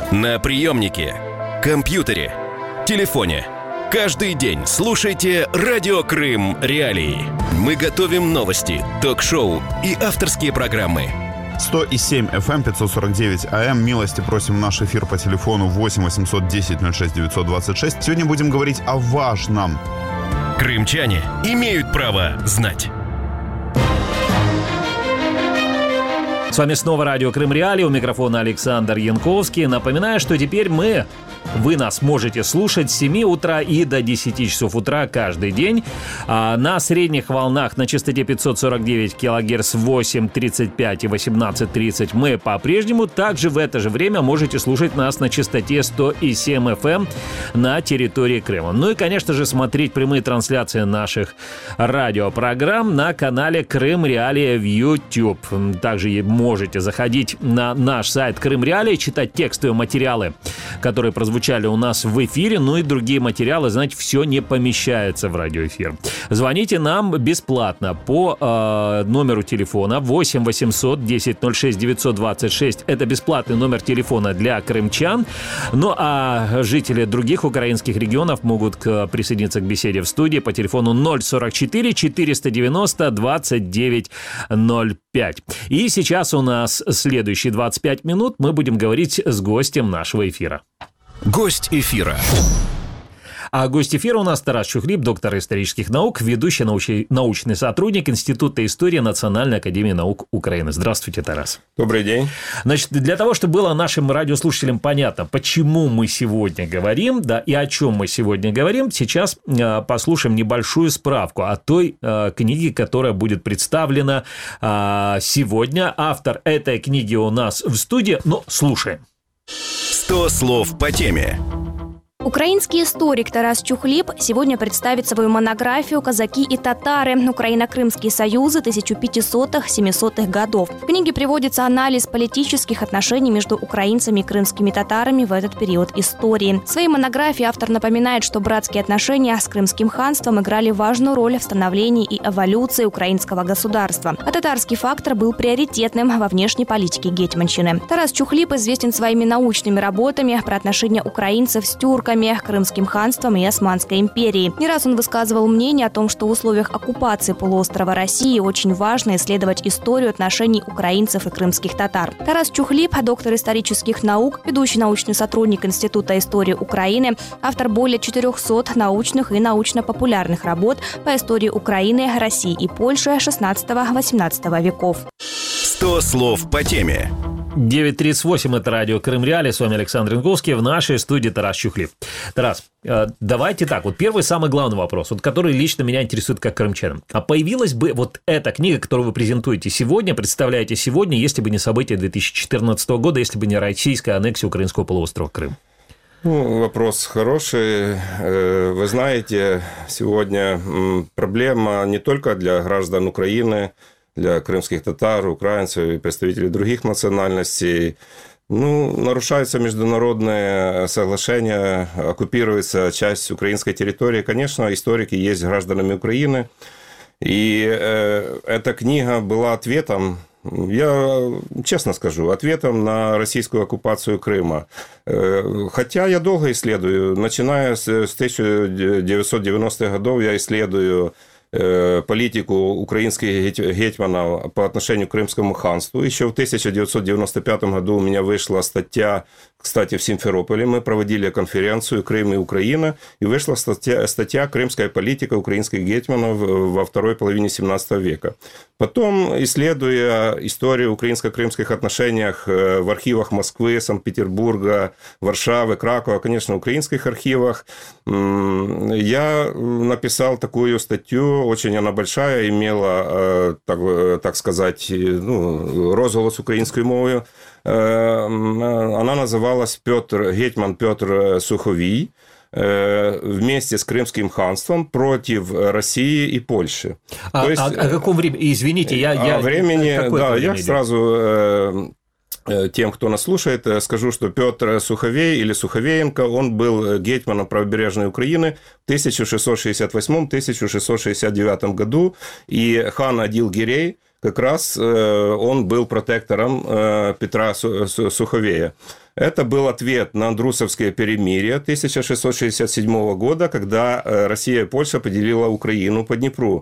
На приемнике, компьютере, телефоне. Каждый день слушайте «Радио Крым. Реалии». Мы готовим новости, ток-шоу и авторские программы. 100,7 FM, 549 АМ. Милости просим в наш эфир по телефону 8 810 06 926. Сегодня будем говорить о важном. Крымчане имеют право знать. С вами снова радио Крым Реалии, у микрофона Александр Янковский. Напоминаю, что теперь вы нас можете слушать с 7 утра и до 10 часов утра каждый день. На средних волнах на частоте 549 кГц 8.35 и 18.30 мы по-прежнему. Также в это же время можете слушать нас на частоте 100,7 FM на территории Крыма. Ну и, конечно же, смотреть прямые трансляции наших радиопрограмм на канале Крым Реалии в YouTube. Также можете заходить на наш сайт Крым Реалии, читать текстовые материалы, которые прозвучали у нас в эфире, ну и другие материалы, знаете, все не помещается в радиоэфир. Звоните нам бесплатно по номеру телефона 8 800 10 06 926. Это бесплатный номер телефона для крымчан. Ну а жители других украинских регионов могут присоединиться к беседе в студии по телефону 044 490 29 05. И сейчас у нас следующие 25 минут мы будем говорить с гостем нашего эфира. Гость эфира. А гость эфира у нас Тарас Чухлиб, доктор исторических наук, ведущий научный сотрудник Института истории Национальной академии наук Украины. Здравствуйте, Тарас. Добрый день. Значит, для того, чтобы было нашим радиослушателям понятно, почему мы сегодня говорим, да, и о чем мы сегодня говорим, сейчас послушаем небольшую справку о той книге, которая будет представлена сегодня. Автор этой книги у нас в студии, но слушаем. 100 слов по теме. Украинский историк Тарас Чухлиб сегодня представит свою монографию «Казаки и татары. Украино-Крымские союзы 1500-700-х годов». В книге приводится анализ политических отношений между украинцами и крымскими татарами в этот период истории. В своей монографии автор напоминает, что братские отношения с Крымским ханством играли важную роль в становлении и эволюции украинского государства. А татарский фактор был приоритетным во внешней политике гетьманщины. Тарас Чухлиб известен своими научными работами про отношения украинцев с тюрками, Крымским ханством и Османской империей. Не раз он высказывал мнение о том, что в условиях оккупации полуострова России очень важно исследовать историю отношений украинцев и крымских татар. Тарас Чухлиб, доктор исторических наук, ведущий научный сотрудник Института истории Украины, автор более 400 научных и научно-популярных работ по истории Украины, России и Польши XVI-XVIII веков. 100 слов по теме. 9:38, это радио Крым Реалии, с вами Александр Янковский, в нашей студии Тарас Чухлиб. Тарас, давайте так, вот первый самый главный вопрос, вот, который лично меня интересует как крымчанина. А появилась бы вот эта книга, которую вы презентуете сегодня, представляете сегодня, если бы не события 2014 года, если бы не российская аннексия украинского полуострова Крым? Ну, вопрос хороший. Вы знаете, сегодня проблема не только для граждан Украины, для крымских татар, украинцев и представителей других национальностей. Нарушаются международные соглашения, оккупируется часть украинской территории. Конечно, историки есть гражданами Украины. И эта книга была ответом, я честно скажу, ответом на российскую оккупацию Крыма. Хотя я долго исследую, начиная с 1990-х годов я исследую политику украинских гетьманов по отношению к Крымскому ханству. Еще в 1995 году у меня вышла статья, кстати, в Симферополе. Мы проводили конференцию «Крым и Украина», и вышла статья «Крымская политика украинских гетьманов во второй половине 17 века». Потом, исследуя историю украинско-крымских отношений в архивах Москвы, Санкт-Петербурга, Варшавы, Кракова, конечно, в украинских архивах, я написал такую статью, очень она большая, имела, так сказать, розголос українською мовою. Она называлась «Гетьман Петр Суховій» вместе с Крымским ханством против России и Польши. О каком времени? Извините, я сразу тем, кто нас слушает, скажу, что Петр Суховей или Суховеенко, он был гетьманом правобережной Украины в 1668-1669 году, и хан Адил-Гирей, как раз он был протектором Петра Суховея. Это был ответ на Андрусовское перемирие 1667 года, когда Россия и Польша поделила Украину по Днепру.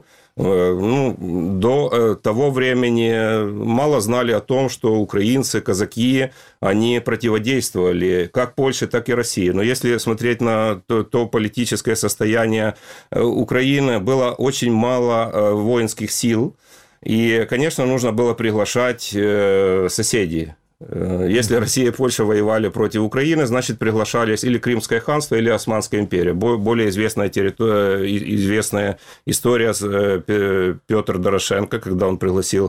До того времени мало знали о том, что украинцы, казаки, они противодействовали как Польше, так и России. Но если смотреть на то политическое состояние Украины, было очень мало воинских сил. И, конечно, нужно было приглашать соседей. Если Россия и Польша воевали против Украины, значит, приглашались или Крымское ханство, или Османская империя. Более известная история Петр Дорошенко, когда он пригласил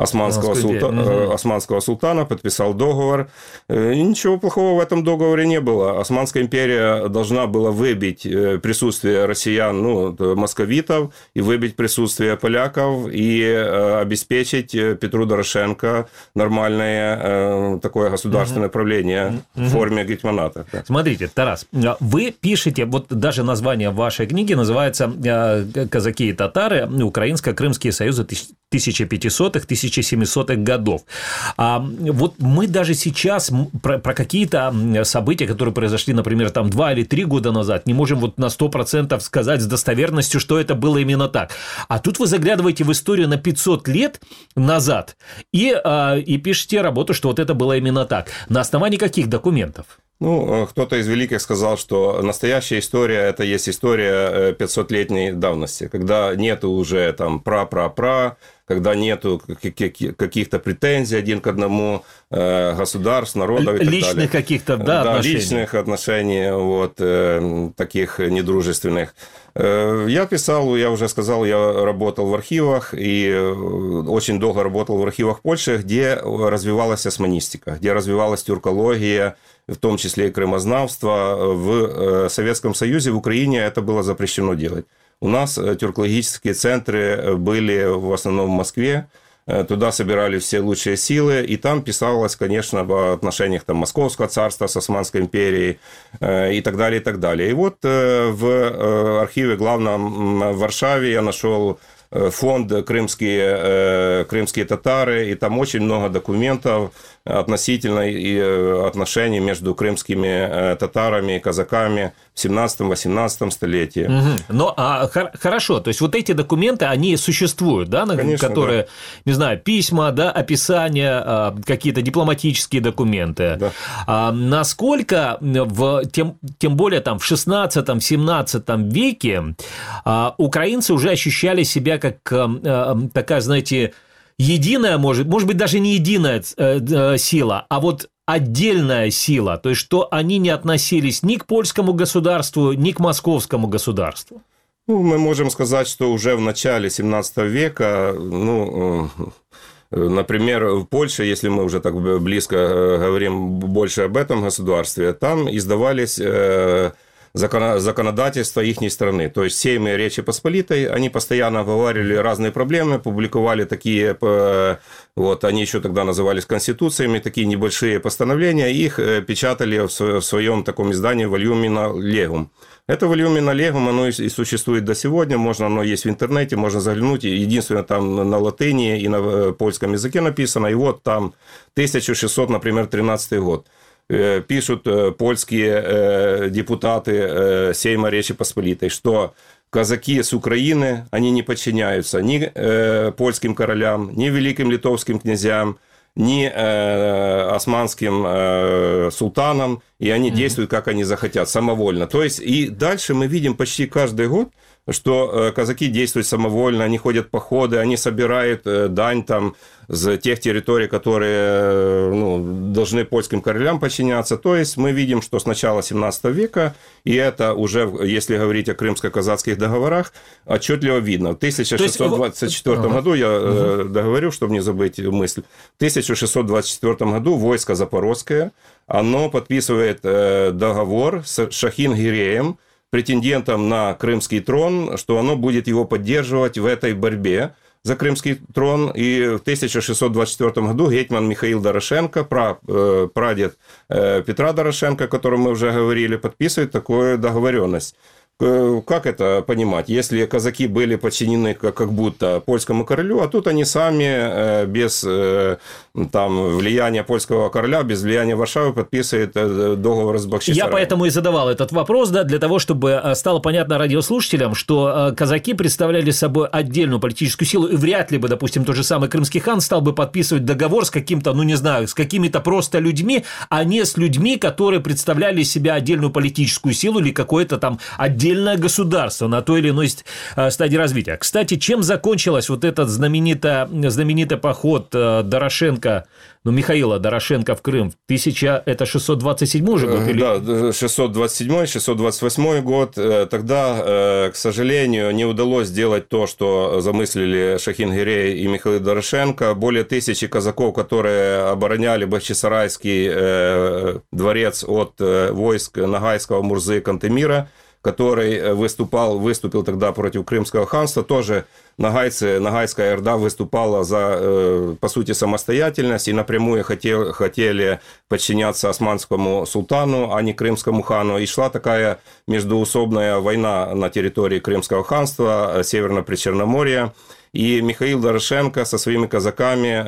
османского султана, подписал договор. Ничего плохого в этом договоре не было. Османская империя должна была выбить присутствие россиян, московитов, и выбить присутствие поляков, и обеспечить Петру Дорошенко нормальное такое государственное правление в форме гетьманата. Да. Смотрите, Тарас, вы пишете, вот даже название вашей книги называется «Казаки и татары. Украинско-Крымские союзы 1500-1700-х годов». Вот мы даже сейчас про какие-то события, которые произошли, например, там 2 или 3 года назад, не можем вот на 100% сказать с достоверностью, что это было именно так. А тут вы заглядываете в историю на 500 лет назад и пишете работу, что вот это было именно так. На основании каких документов? Кто-то из великих сказал, что настоящая история – это есть история 500-летней давности, когда нету уже там пра-пра-пра, когда нету каких-то претензий один к одному, государств, народов и так личных далее. Каких-то, отношений. Личных отношений, таких недружественных. Я писал, я уже сказал, я работал в архивах, и очень долго работал в архивах Польши, где развивалась османистика, где развивалась тюркология, в том числе и крымознавство. В Советском Союзе, в Украине это было запрещено делать. У нас тюркологические центры были в основном в Москве, туда собирали все лучшие силы, и там писалось, конечно, об отношениях Московского царства с Османской империей и так далее, и так далее. И вот в архиве главном в Варшаве я нашел фонд «Крымские татары», и там очень много документов относительно и отношений между крымскими татарами и казаками в 17-18 столетии. Хорошо, то есть вот эти документы, они существуют, да, конечно, которые, да. Не знаю, письма, да, описания, какие-то дипломатические документы. Да. Насколько, тем более там в 16-17 веке украинцы уже ощущали себя как такая, знаете, единая, может быть, даже не единая сила, а вот отдельная сила, то есть что они не относились ни к польскому государству, ни к московскому государству? Мы можем сказать, что уже в начале 17 века, например, в Польше, если мы уже так близко говорим больше об этом государстве, там издавались законодательство их страны. То есть сеймы Речи Посполитой, они постоянно оговаривали разные проблемы, публиковали такие, они еще тогда назывались конституциями, такие небольшие постановления, их печатали в своем таком издании «Вольюмина легум». Это «Вольюмина легум», оно и существует до сегодня, оно есть в интернете, можно заглянуть, единственное, там на латыни и на польском языке написано, и вот там 1600, например, 13 год. Пишут польские депутаты Сейма Речи Посполитой, что казаки с Украины, они не подчиняются ни польским королям, ни великим литовским князьям, ни османским султанам, и они действуют, как они захотят, самовольно. То есть, и дальше мы видим почти каждый год, что казаки действуют самовольно, они ходят в походы, они собирают дань там с тех территорий, которые должны польским королям подчиняться. То есть мы видим, что с начала 17 века, и это уже, если говорить о крымско-казацких договорах, отчетливо видно. В 1624 году, я договорю, чтобы не забыть мысль, в 1624 году войско Запорожское, оно подписывает договор с Шахин-Гиреем, претендентом на крымский трон, что оно будет его поддерживать в этой борьбе за крымский трон. И в 1624 году гетьман Михаил Дорошенко, прадед Петра Дорошенко, о котором мы уже говорили, подписывает такую договоренность. как это понимать? Если казаки были подчинены как будто польскому королю, а тут они сами без там, влияния польского короля, без влияния Варшавы подписывают договор с Бахчисараем. Я поэтому и задавал этот вопрос, да, для того, чтобы стало понятно радиослушателям, что казаки представляли собой отдельную политическую силу, и вряд ли бы, допустим, тот же самый крымский хан стал бы подписывать договор с каким-то, ну, не знаю, с какими-то просто людьми, а не с людьми, которые представляли себя отдельную политическую силу или какое-то там отдельное государство на той или иной стадии развития. Кстати, чем закончилась вот этот знаменитый поход Дорошенко, Михаила Дорошенко в Крым? 1627 уже год? Или... Да, 627-628 год. Тогда, к сожалению, не удалось сделать то, что замыслили Шахин-Гирей и Михаил Дорошенко. Более 1000 казаков, которые обороняли Бахчисарайский дворец от войск Ногайского, Мурзы, Кантемира, который выступил тогда против Крымского ханства, тоже Ногайская Орда выступала за, по сути, самостоятельность и напрямую хотели подчиняться османскому султану, а не крымскому хану. И шла такая междоусобная война на территории Крымского ханства, Северно-Причерноморья. И Михаил Дорошенко со своими казаками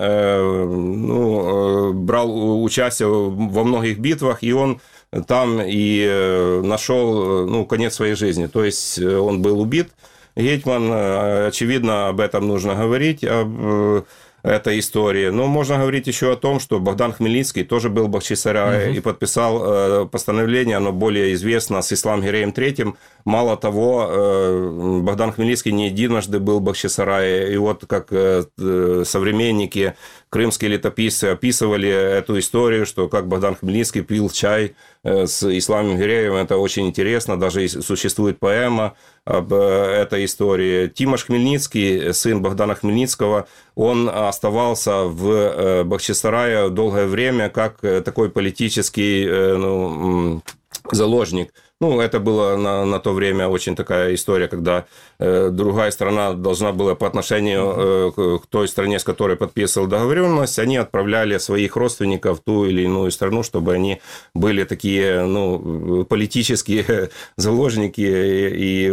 брал участие во многих битвах, и он там и нашел конец своей жизни. То есть он был убит. Гетьман, очевидно, об этом нужно говорить, об этой истории. Но можно говорить еще о том, что Богдан Хмельницкий тоже был в Бахчисарае и подписал постановление, оно более известно, с Ислам-Гиреем III. Мало того, Богдан Хмельницкий не единожды был в Бахчисарае. И вот как современники, крымские летописцы описывали эту историю, что как Богдан Хмельницкий пил чай с Исламом-Гиреем. Это очень интересно. Даже существует поэма об этой истории. Тимош Хмельницкий, сын Богдана Хмельницкого, он оставался в Бахчисарае долгое время как такой политический заложник. Это было на то время очень такая история, когда другая страна должна была по отношению к той стране, с которой подписывал договоренность, они отправляли своих родственников в ту или иную страну, чтобы они были такие политические заложники, и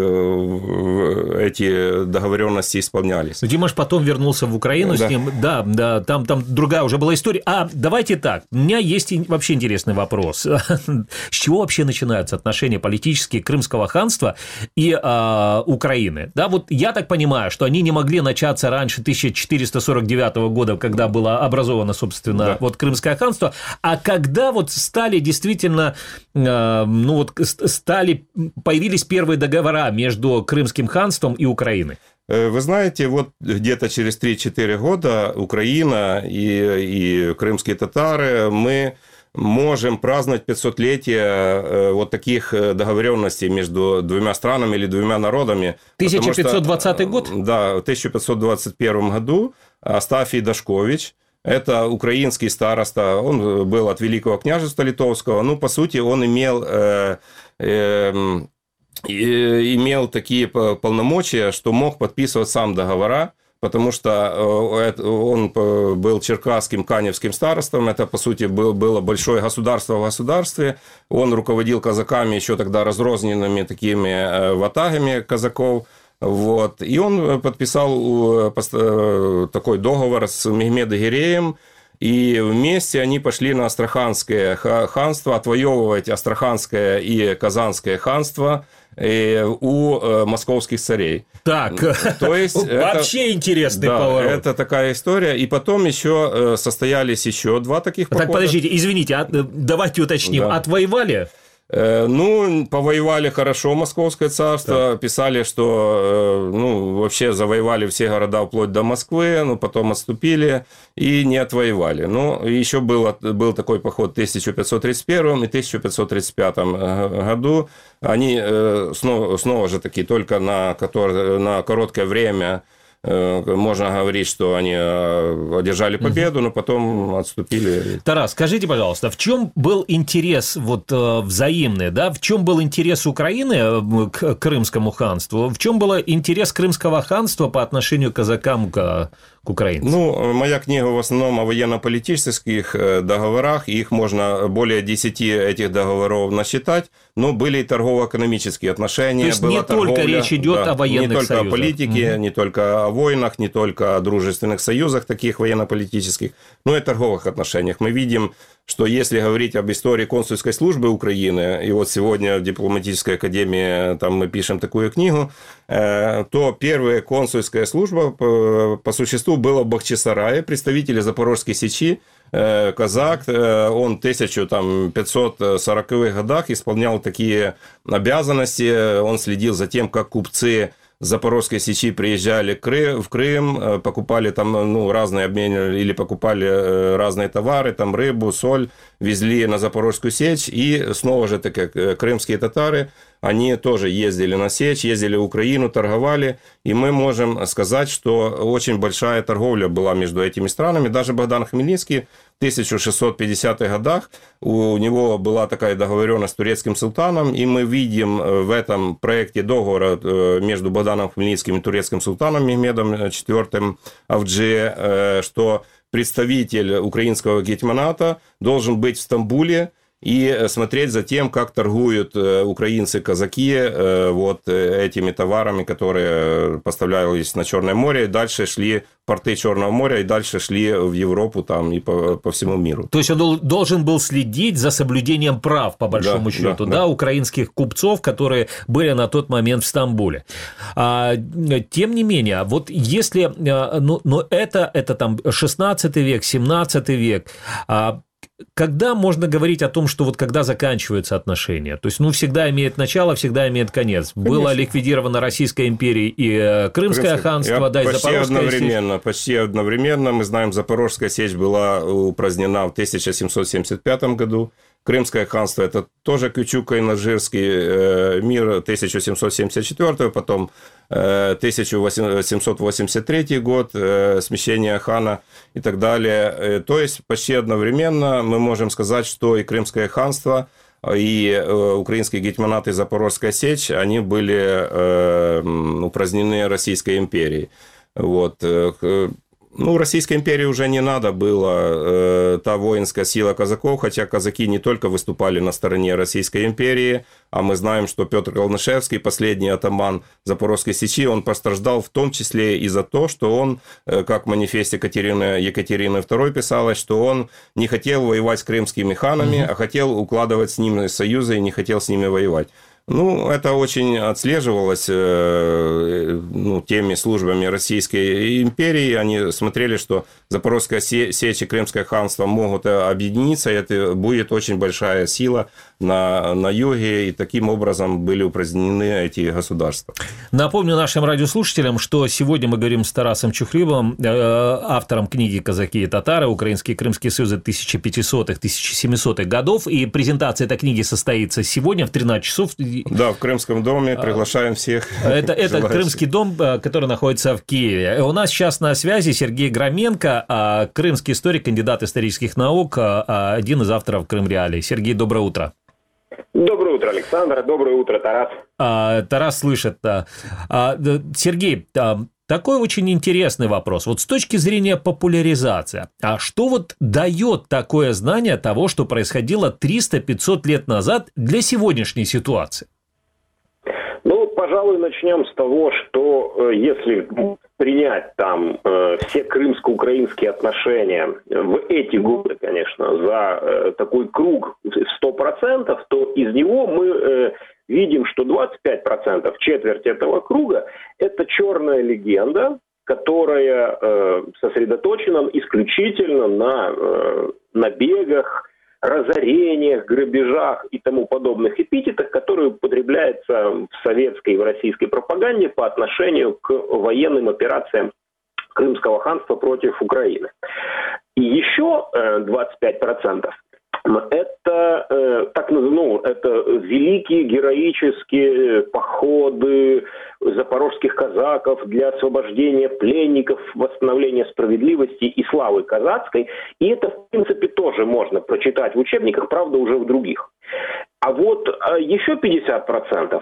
эти договоренности исполнялись. Димаш потом вернулся в Украину с ним. Да, там другая уже была история. Давайте так, у меня есть вообще интересный вопрос. С чего вообще начинаются отношения политические Крымского ханства и Украины? Да, вот я так понимаю, что они не могли начаться раньше 1449 года, когда было образовано, собственно, вот Крымское ханство, а когда вот стали действительно, появились первые договора между Крымским ханством и Украиной? Вы знаете, вот где-то через 3-4 года Украина и крымские татары, мы можем праздновать 500-летие вот таких договоренностей между двумя странами или двумя народами. 1520 год? Да, в 1521 году Астафий Дашкович, это украинский староста, он был от Великого княжества Литовского, по сути, он имел такие полномочия, что мог подписывать сам договора, потому что он был черкасским, каневским старостом, это, по сути, было большое государство в государстве, он руководил казаками еще тогда разрозненными такими ватагами казаков, вот, и он подписал такой договор с Мехмед-Гиреем, и вместе они пошли на Астраханское ханство, отвоевывать Астраханское и Казанское ханство у московских царей. Так, то есть вообще интересный поворот. Это такая история. И потом еще состоялись еще два таких похода. Так, подождите, извините, давайте уточним. Да. Отвоевали? Повоевали хорошо Московское царство, писали, что вообще завоевали все города вплоть до Москвы, но потом отступили и не отвоевали. Еще был такой поход в 1531 и 1535 году. Они снова же таки только на короткое время можно говорить, что они одержали победу, но потом отступили. Тарас, скажите, пожалуйста, в чем был интерес взаимный, да? В чем был интерес Украины к Крымскому ханству? В чем был интерес Крымского ханства по отношению к казакам, к к украинцам? Ну, моя книга в основном о военно-политических договорах, их можно более 10 этих договоров насчитать, но были и торгово-экономические отношения. То есть была не торговля, только речь идет о военных не только союзах. о политике, не только о войнах, не только о дружественных союзах таких военно-политических, но и о торговых отношениях. Мы видим, что если говорить об истории консульской службы Украины, и вот сегодня в дипломатической академии там мы пишем такую книгу, то первая консульская служба по существу была в Бахчисарае, представители Запорожской Сечи, казак, он в 1540-х годах исполнял такие обязанности, он следил за тем, как купцы Запорожской Сечи приезжали в Крым, покупали там разные обмены или покупали разные товары, там рыбу, соль, везли на Запорожскую Сечь, и снова же таки крымские татары, они тоже ездили на Сечь, ездили в Украину, торговали, и мы можем сказать, что очень большая торговля была между этими странами. Даже Богдан Хмельницкий в 1650-х годах, у него была такая договоренность с турецким султаном, и мы видим в этом проекте договора между Богданом Хмельницким и турецким султаном Мехмедом IV Авджи, что представитель украинского гетьманата должен быть в Стамбуле и смотреть за тем, как торгуют украинцы-казаки вот этими товарами, которые поставлялись на Черное море, и дальше шли в порты Черного моря, и дальше шли в Европу там, и по всему миру. То есть он должен был следить за соблюдением прав, по большому счету, да, украинских купцов, которые были на тот момент в Стамбуле. Тем не менее, вот если... Но это там 16 век, 17 век... Когда можно говорить о том, что вот когда заканчиваются отношения? То есть, всегда имеет начало, всегда имеет конец. Конечно. Была ликвидирована Российская империя и Крымское ханство, да, и Запорожская Сечь. Почти одновременно. Мы знаем, Запорожская Сечь была упразднена в 1775 году. Крымское ханство – это тоже Кючук-Кайнажирский мир 1774, потом 1783 год, смещение хана и так далее. То есть, почти одновременно мы можем сказать, что и Крымское ханство, и украинские гетьманаты и Запорожская Сечь, они были упразднены Российской империей. Вот. Российской империи уже не надо было та воинская сила казаков, хотя казаки не только выступали на стороне Российской империи, а мы знаем, что Петр Калнышевский, последний атаман Запорожской Сечи, он пострадал в том числе и за то, что он, как в манифесте Екатерины II писалось, что он не хотел воевать с крымскими ханами, а хотел укладывать с ними союзы и не хотел с ними воевать. Это очень отслеживалось теми службами Российской империи. Они смотрели, что Запорожская Сечь и Крымское ханство могут объединиться, и это будет очень большая сила на юге, и таким образом были упразднены эти государства. Напомню нашим радиослушателям, что сегодня мы говорим с Тарасом Чухлебом, автором книги «Казаки и татары. Украинские и крымские союзы 1500-1700-х годов», и презентация этой книги состоится сегодня в 13 часов. Да, в Крымском доме, приглашаем всех. Это Крымский дом, который находится в Киеве. У нас сейчас на связи Сергей Громенко, крымский историк, кандидат исторических наук, один из авторов «Крым Реалий». Сергей, доброе утро. Доброе утро, Александр. Доброе утро, Тарас. Тарас слышит. Сергей, такой очень интересный вопрос. Вот с точки зрения популяризации, а что вот дает такое знание того, что происходило 300-500 лет назад для сегодняшней ситуации? Пожалуй, начнем с того, что если принять там все крымско-украинские отношения в эти годы, конечно, за такой круг в 100%, то из него мы видим, что 25%, четверть этого круга, это черная легенда, которая сосредоточена исключительно на набегах, разорениях, грабежах и тому подобных эпитетах, которые употребляются в советской и в российской пропаганде по отношению к военным операциям Крымского ханства против Украины. И еще 25% это это великие героические походы запорожских казаков для освобождения пленников, восстановления справедливости и славы казацкой. И это, в принципе, тоже можно прочитать в учебниках, правда, уже в других. А вот еще 50%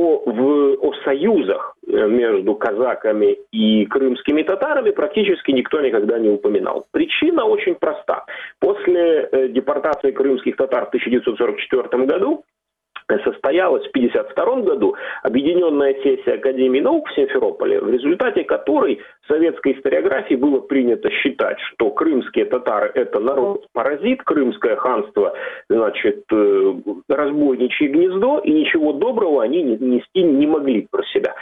о союзах между казаками и крымскими татарами практически никто никогда не упоминал. Причина очень проста. После депортации крымских татар в 1944 году состоялась в 1952 году объединенная сессия Академии наук в Симферополе, в результате которой в советской историографии было принято считать, что крымские татары – это народ-паразит, крымское ханство, значит, разбойничье гнездо, и ничего доброго они нести не могли про себя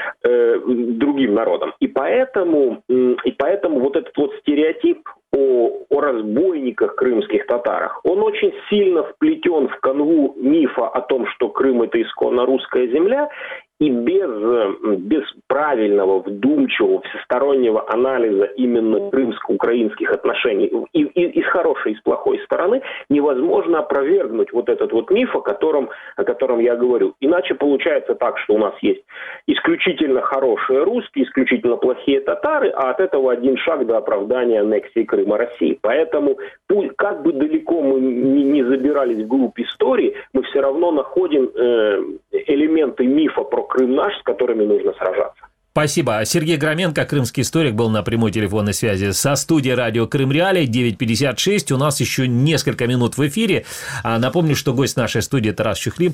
другим народам. И поэтому вот этот вот стереотип о разбойниках крымских татарах, он очень сильно вплетен в канву мифа о том, что Крым – это исконно русская земля, и без правильного, вдумчивого, всестороннего анализа именно крымско-украинских отношений и с хорошей, и с плохой стороны невозможно опровергнуть вот этот вот миф, о котором я говорю. Иначе получается так, что у нас есть исключительно хорошие русские, исключительно плохие татары, а от этого один шаг до оправдания аннексии Крыма России. Поэтому, как бы далеко мы не забирались вглубь истории, мы все равно находим элементы мифа про Крым наш, с которыми нужно сражаться. Спасибо. Сергей Громенко, крымский историк, был на прямой телефонной связи со студией радио Крым Реалии, 9:56. У нас еще несколько минут в эфире. Напомню, что гость нашей студии Тарас Чухлеб.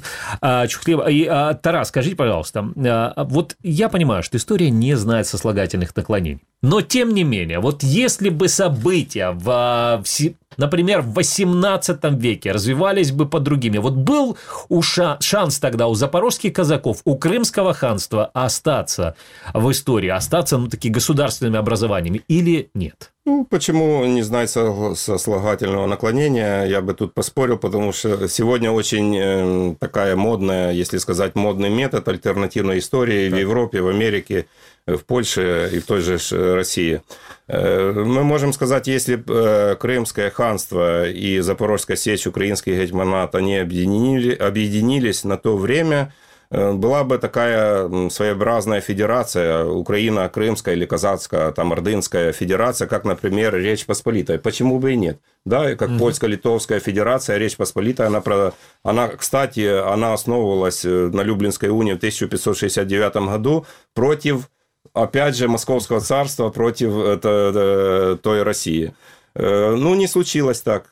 Тарас, скажите, пожалуйста, вот я понимаю, что история не знает сослагательных наклонений. Но, тем не менее, вот если бы события например, в 18 веке развивались бы по другими. Вот был шанс тогда у запорожских казаков, у крымского ханства остаться в истории, остаться, такими государственными образованиями или нет? Почему не знать сослагательного наклонения, я бы тут поспорил, потому что сегодня очень такая модная, если сказать, модный метод альтернативной истории в Европе, в Америке, в Польше и в той же России. Мы можем сказать, если бы Крымское ханство и Запорожская сечь, украинский гетьманат, они объединились на то время, была бы такая своеобразная федерация, Украина-Крымская или Казацкая, Ордынская федерация, как, например, Речь Посполитая. Почему бы и нет? Да, как Польско-Литовская федерация, Речь Посполитая, она, кстати, она основывалась на Люблинской унии в 1569 году против, опять же, Московского царства, против той России. Не случилось так.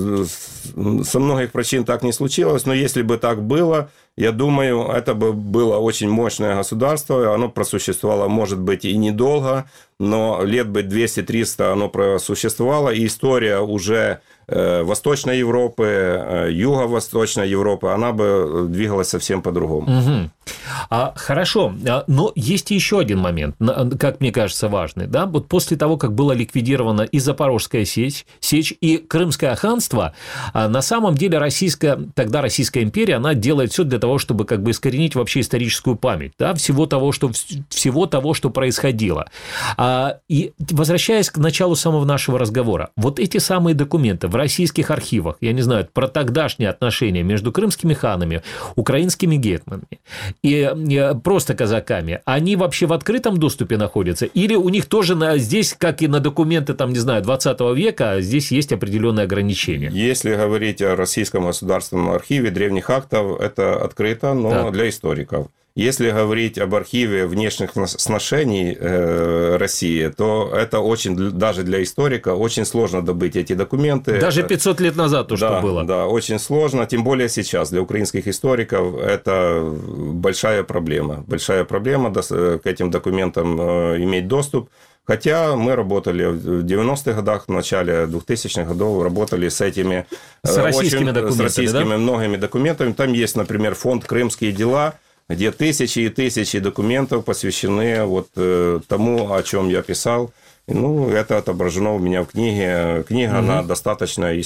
Со многих причин так не случилось, но если бы так было, я думаю, это бы было очень мощное государство, оно просуществовало, может быть, и недолго, но лет бы 200-300 оно просуществовало, и история уже Восточной Европы, Юго-Восточной Европы, она бы двигалась совсем по-другому. Угу. Хорошо, но есть еще один момент, как мне кажется, важный. Да? Вот после того, как была ликвидирована и Запорожская сечь, и Крымское ханство, на самом деле тогда Российская империя, она делает все для того, чтобы как бы искоренить вообще историческую память, да? всего того, что происходило. И возвращаясь к началу самого нашего разговора, вот эти самые документы в российских архивах, я не знаю, про тогдашние отношения между крымскими ханами, украинскими гетманами и просто казаками, они вообще в открытом доступе находятся? Или у них тоже здесь, как и на документы, 20 века, здесь есть определенные ограничения? Если говорить о Российском государственном архиве древних актов, это открыто, но для историков. Если говорить об архиве внешних сношений России, то это даже для историка очень сложно добыть эти документы. Даже 500 лет назад что было. Да, очень сложно, тем более сейчас. Для украинских историков это большая проблема. Большая проблема к этим документам иметь доступ. Хотя мы работали в 90-х годах, в начале 2000-х годов работали с этими российскими многими документами. Там есть, например, фонд «Крымские дела», где тысячи и тысячи документов посвящены тому, о чем я писал. Это отображено у меня в книге. Книга на достаточных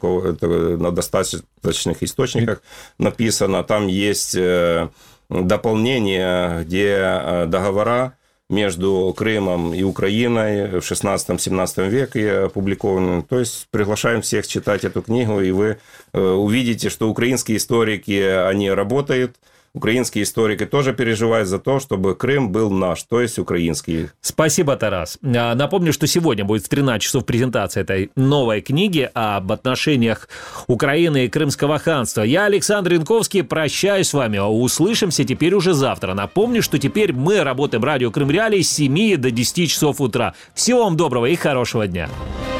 источниках написана. Там есть дополнение, где договора между Крымом и Украиной в 16-17 веке опубликованы. То есть приглашаем всех читать эту книгу, и вы увидите, что украинские историки, они работают украинские историки тоже переживают за то, чтобы Крым был наш, то есть украинский. Спасибо, Тарас. Напомню, что сегодня будет в 13 часов презентация этой новой книги об отношениях Украины и Крымского ханства. Я, Александр Янковский, прощаюсь с вами. Услышимся теперь уже завтра. Напомню, что теперь мы работаем в радио Крым Реалии с 7 до 10 часов утра. Всего вам доброго и хорошего дня.